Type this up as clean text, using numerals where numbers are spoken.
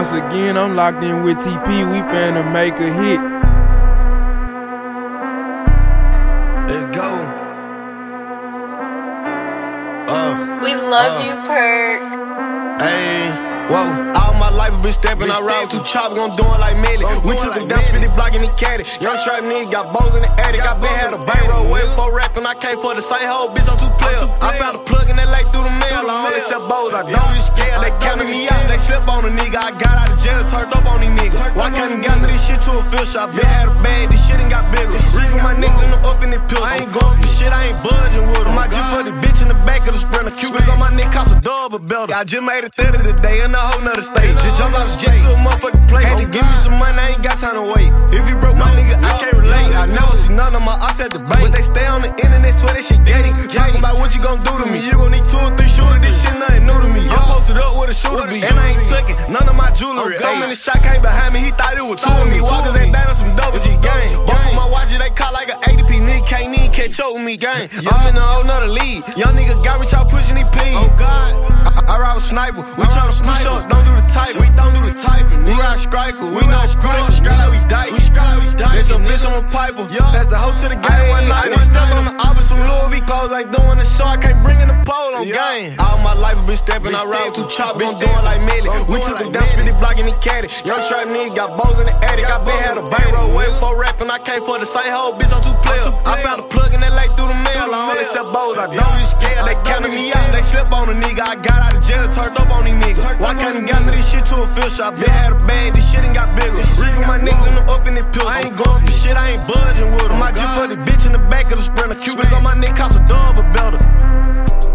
Once again, I'm locked in with TP, we finna make a hit. Let's go. We love you, Perk. Hey, whoa. All my life I've been stepping, I ride through chop, gon' do it like Millie. We took it down, spit it, block in the caddy. Young trap nigga got bows in the attic. I been had a bankroll way before rapping. I came for the same whole bitch on 2 players. I found a plug in that lake through the mail. I only sell bows, I don't be scared. They counted me out, they slip on a nigga. I got out of jail, turned up on these niggas. Why can't you got me this shit to a field shop? Been had a bag, this shit ain't got bigger. Reefing my niggas in the up in the pills. I ain't going for shit, I ain't budging with them. My G for the bitch in the back of the Sprinter. Cubans on my neck cost a double belter. I just made a 30 today in a whole nother stage. Just jump out the jet to a motherfucking plate. Had to give me some money, I ain't got time to wait. If you broke my nigga, I can't relate. I never see none of my ops at the bank, but they stay on the internet, swear that shit gating. Talking about what you gon' do to me. You gon' need 2 or 3 shooters, this shit nothing new to me. I'm posted up with a shooter be, and I ain't tucking none of my jewelry. So many shot came behind me, he thought it was 2 of me. Walkers ain't down on some doubles, he gang. Both of my watches, they caught like an 80p. Nigga can't even catch up with me, gang. I'm in a whole nother league. Young nigga got rich out pushing these P. Oh God, I ride with Sniper. We tryna push up, don't do the type. We don't do the typing. We ride striker, we know screw up, scrap like we dice. There's a bitch on a piper. That's the hoe to the game one night. We stuck on the office with Louis V clothes, ain't doing the show. I can't bring in the pole on game. All my life I've been stepping, I ride through chop, gon' do it like Millie. We took it down, spit it, block in the caddy. Young trap nigga got bows in the attic. I been had a bankroll way before rapping. I came for the same whole bitch on 2 players. I found a plug in that lake through the mail. I only sell bows, I don't be scared. They counted me out, they slip on a nigga. I got out of jail, turned up on these niggas. Why can't you got me this shit to a field shop? Been had a bag, this shit ain't got bigger. Reefing my niggas in the up in the pills. I ain't going for shit, I ain't budging with them. My G for the bitch in the back of the Sprinter. Cubans on my neck cost a double belter.